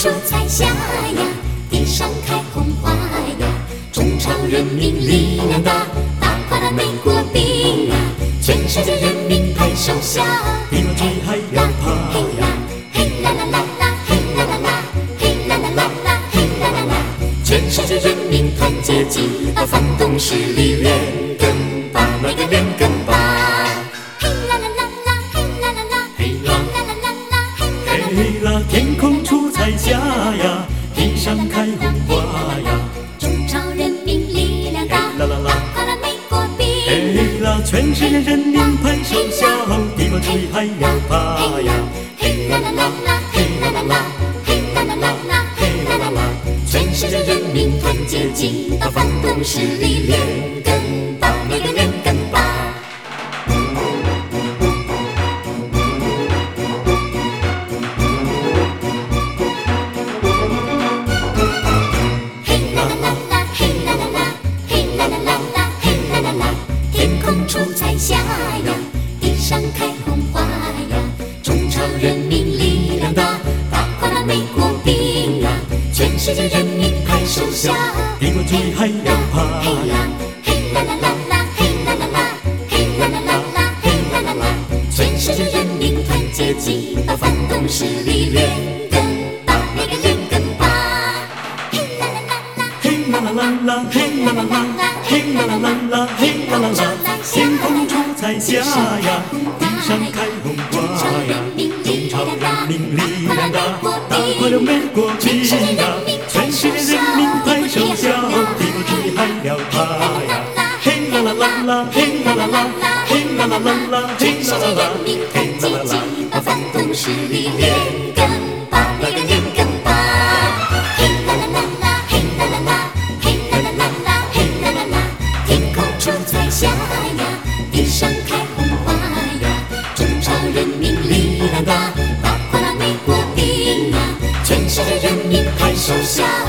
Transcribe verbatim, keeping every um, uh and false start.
出彩霞呀，地上开红花呀，中朝人民力量大，打垮了美国兵啊！全世界人民拍手笑， 比我追还要怕呀！ 嘿啦啦啦啦，嘿啦啦啦，嘿啦啦啦啦，嘿啦啦啦！全世界人民团结起，把反动势力连根拔，那个连根拔。嘿啦啦啦啦，嘿啦啦啦，嘿啦啦啦啦，嘿啦啦啦。 嘿啦，天空出彩霞呀，地上开红花呀， 中朝人民力量大， 啦啦啦打垮了美国兵。 嘿啦，全世界人民拍手笑，比我追还要怕呀！ 嘿啦啦啦啦，嘿啦啦啦，嘿啦啦啦啦，嘿啦啦啦！全世界人民团结起，把反动势力连根拔，那个连根拔。嘿啦啦啦啦，嘿啦啦啦，嘿啦啦啦啦，嘿啦啦啦！天空出彩霞呀，地上开红花呀，中朝人民力量大，打垮了美国兵啊！全世界人民拍手笑， 比我追还要怕嘿呀！ 啦嘿啦啦啦啦，嘿啦啦啦，嘿啦啦啦啦，嘿啦啦啦！全世界人民团结起，把反动势力连根拔，那个连根拔。嘿啦啦啦啦， 嘿啦啦啦啦，嘿啦啦啦啦，嘿啦啦啦啦，嘿啦啦啦！天空出彩霞呀，地上开红花呀，中朝人民力量大，打垮了美国兵啊！全世界人民拍手笑，比我追还要怕呀！嘿啦啦啦啦，嘿啦啦啦，嘿啦啦啦啦，嘿啦啦啦，嘿啦啦啦， 把反动势力连根拔，那个连根拔。嘿啦啦啦啦，嘿啦啦啦，嘿啦啦啦啦，嘿啦啦啦！天空出彩霞呀，地上开红花呀，中朝人民力量大，打垮了美国兵啊！全世界人民拍手笑。